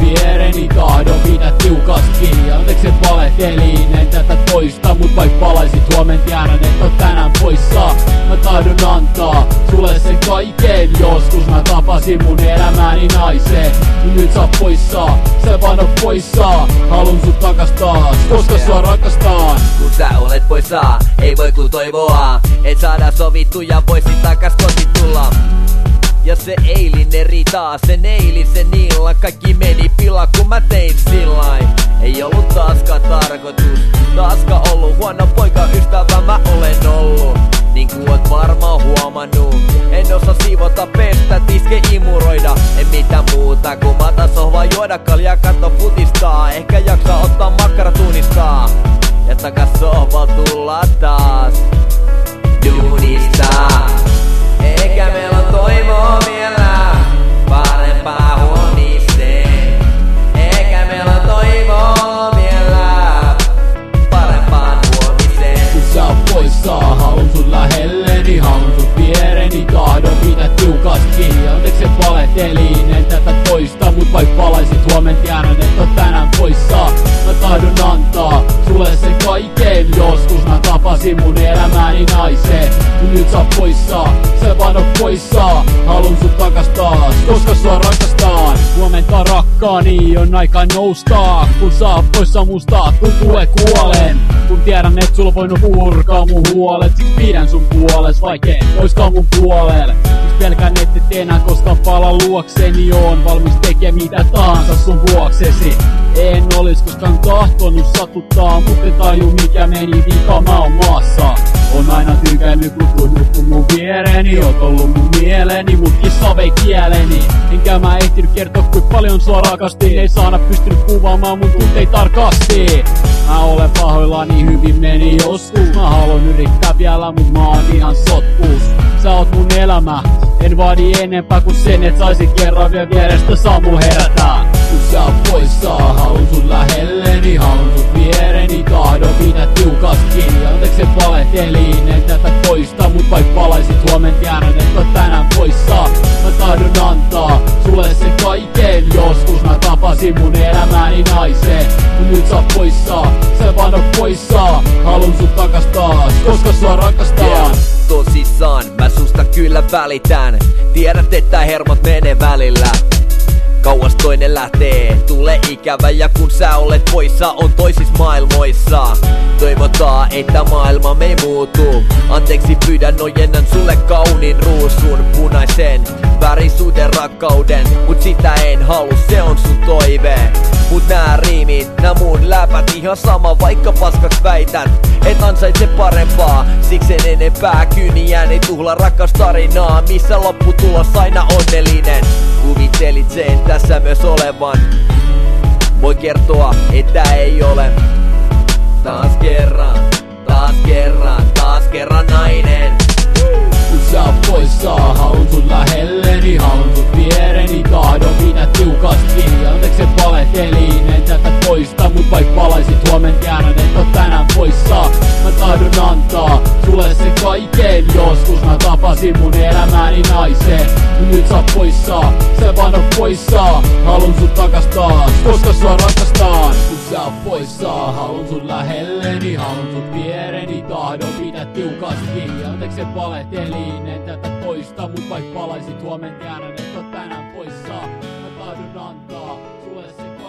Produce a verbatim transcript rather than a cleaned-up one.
viereni, tahdon pitää tiukasti. Anteeksi et valehtelin, en tätä toista, mut vaik palaisit huomen tiedän, et oot tänään poissa. Mä tahdon antaa sulle sen kaiken, joskus mä tapasin mun elämäni naisen. Nyt sä oot poissa, sä vaan oot poissa, halun sut takas taas, koska sua rakastaan. Kun sä olet poissa, ei voi kun toivoa, et saada sovittu ja voisit takas koti tulla. Ja se eilinen riita, sen eilisen illan, kaikki meni pila kun mä tein sillain. Ei ollut taaskaan tarkoitus, taaskaan ollut huono poika, ystävä mä olen ollut. Niin kuin oot varmaan huomannut, en osaa siivota, pestä, tiske, imuroida. En mitään muuta kun mata sohvaa, juoda kaljaa, katso futistaa. Ehkä jaksaa ottaa makkara tunnistaa ja takas sohval tulla taas duunistaa. Eikä meillä on toivoa vielä parempaa huomiseen. Eikä meillä on toivoa vielä parempaan huomiseen. Kun sä oot poissa, haluun sun lähelleni, haluun sun viereni, tahdon pitää tiukasti. Anteeksi et valehtelin, en tätä toista, mut vaik palaisit huomen tiedän, et oot tänään poissa. Mä tahdon antaa sulle sen kaiken, joskus mä tapasin mun elämäni naisen. Nyt sä oot poissa, sä vaan oot poissa, halun sut takas taas, koska sua rakastaan. Huomenta rakkaani, on aika nousta, kun sä oot poissa musta, tuntuu et kuolen. Kun tiedän et sulla voinut purkaa mun huolet, siksi pidän sun puoles, vaikei oiskaan mun puolelle. Siksi pelkän et et enää koskaan pala luokseni, oon valmis tekee mitä tahansa sun vuoksesi. En olis koskaan tahtonut satuttaa, mut en taju mikä meni vika, mä oon maassa. On aina tykännyt kun tunnut kun mun viereni, oot ollut mun mieleni, mut kissa vei kieleni. Enkä mä ehtinyt kertoa kuin paljon sua rakastin, ei saada pystynyt kuvaamaan mun tunteita tarkasti. Mä olen pahoillani, hyvin meni joskus, mä haluan yrittää vielä, mut mä oon ihan sotkus. Sä oot mun elämä, en vaadi enempää kuin sen, et saisit kerran vielä vierestä Samu herätää. Kun sä oot poissa, haluun sun lähelleni, haluun sun viereni, tahdon pitää tiukasti. Anteeksi et valehtelin, en tätä toista, mut vaik palaisit huomen tiedän, et oot tänään poissa. Mä tahdon antaa sulle sen kaiken, joskus mä tapasin mun elämäni naisen. Nyt sä oot poissa, sä vaan oot poissa, halun sut takas taas, koska sua rakastaan. Yeah. Tosissaan, mä susta kyllä välitän, tiedät että hermot menee välillä. Kauas toinen lähtee, tulee ikävä ja kun sä olet poissa, on toisissa maailmoissa. Toivotaan, että maailma me ei muutu. Anteeksi pyydän, ojennan sulle kauniin ruusun, punaisen värisuuden rakkauden, mut sitä en halua, se on sun toive. Mut nää riimit, nää mun läpät ihan sama, vaikka paskaks väität, et ansaitse parempaa. Siksi en enempää kyniäni tuhla rakas tarinaa, missä lopputulos aina onnellinen. Kuvittelit sen tässä myös olevan, voi kertoa, että ei ole. Taas kerran, taas kerran, taas kerran nainen. Kun sä oot poissa, haluun sun lähelleni, haluun sun viereni, tahdon pitää tiukasti. Anteeksi et valehtelin, en tätä toista, mut vaik palaisit huomen tiedän, et oot tänään poissa. Mä tahdon antaa sulle sen kaiken, joskus mä tapasin mun elämäni naisen. Nyt sä oot poissa, sä vaan oot poissa, halun sut takas taas, koska sua rakastaan. Kun sä oot poissa, haluun sun lähelleni, haluun sun viereni, tahdon pitää tiukasti. Anteeksi et valehtelin, en tätä toista, mut vaik palaisit huomen tiedän, et oot tänään poissa. Mä tahdon antaa sulle sen kaiken.